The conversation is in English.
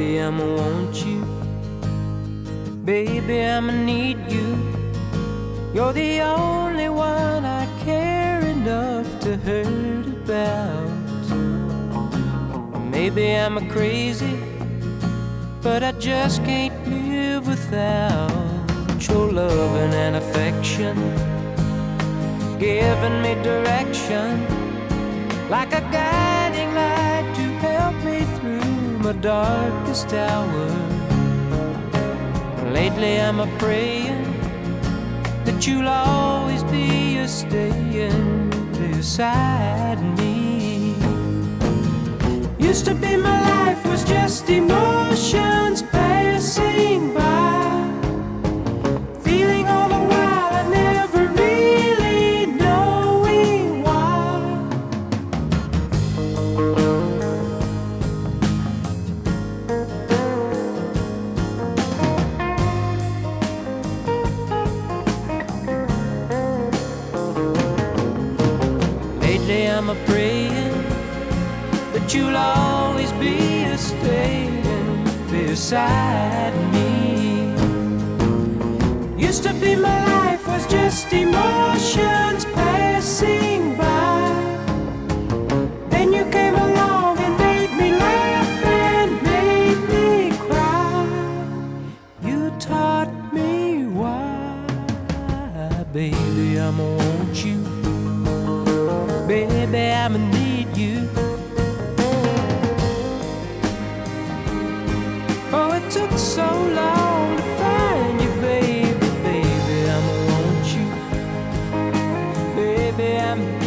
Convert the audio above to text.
Baby, I'ma want you. Baby, I'ma need you. You're the only one I care enough to hurt about. Maybe I'm a crazy, but I just can't live without your loving and affection, giving me direction, like a guiding light to help me through my darkest hour. Lately I'm a praying that you'll always be a staying beside me. Used to be my life was just emotions passing by, feeling all the while I never really knowing why. Lately I'm a praying that you'll always be a staying beside me. Used to be my life was just emotions passing by. Then you came along and made me laugh and made me cry. You taught me why. Baby, I'ma want you. Baby, I'ma need you. Oh, it took so long to find you, baby. Baby, I'ma want you. Baby, I'm